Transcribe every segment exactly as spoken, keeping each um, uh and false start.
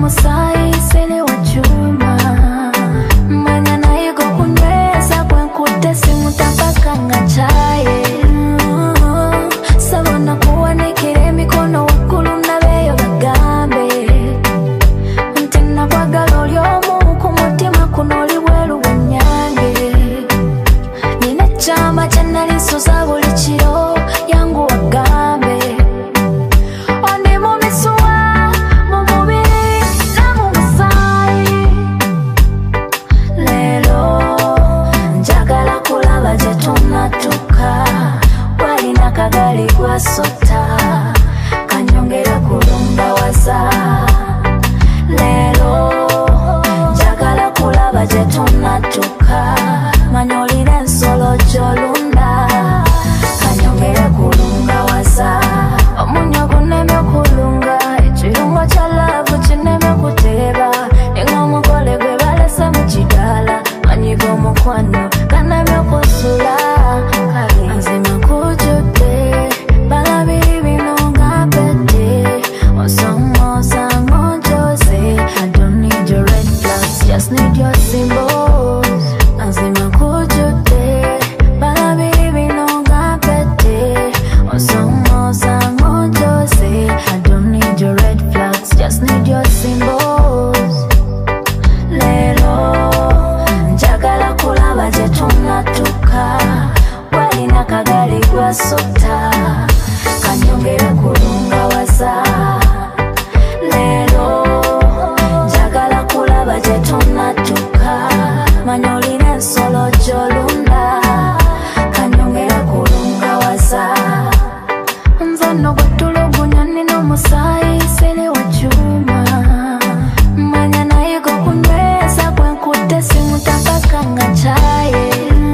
musayi sele wachuma manya nayigo kunyweza kwenkute simutapakanga chaye sabona kuwanikira emikono waggulu nabeyo bagambe nti nakwagala oli omu ku mutima kuno oli bweru bwenyange nina ekyama kye nali nsuza buli kiro yangu wagambe ondi mu misuwa mu mubiri namu musaayi leero njagala kulaba gye tunatuuka walina kagali gwasota kanyongere kulungawaza leero njagala kulaba gye tunatuuka manya olina ensolo gy'olunda kanyongere kulungawaza omunyo gunemye okulunga ekirungo kya laavu kinemye okuteeba ninga omugole gwe balese mu kidaala manyiga omukwano kanemye okusula kale nzima kujjudde balabiri bino nga mpedde osomoosa ngonjoze I don't need your red flags, just need your symbols nzima kujjudde balabiri bino nga mpedde osomoosa ngonjoze I don't need your red flags, just need your symbols leero njagala kulaba gye tunatuuka walina kagali gwasota kanyongere kulungawaza leero njagala kulaba gye tunatuuka manya olina ensolo gy'olunda kanyongere kulungawaza nze nno bwe tulugunya nina omusaayi sele wachuma manya nayiga okunyweza kwenkudde simutapakanga chaye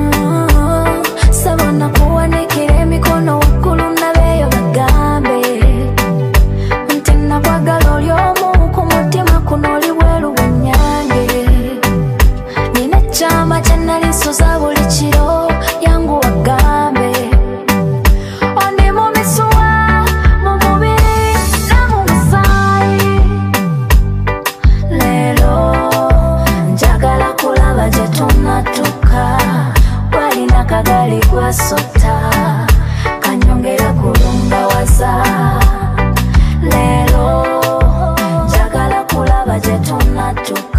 sabona kuwanikira emikono waggulu nabeyo bagambe nti nakwagala oli omu ku mutima kuno oli bweru bwenyange nina ekyama kye nali nsuza buli kiro yangu wagambe ondi mu misuwa mu mubiri namu musaayi leero njagala kulaba gye tunatuuka walina kagali gwasota kanyongere kulungawaza leero njagala kulaba gye tunatuuka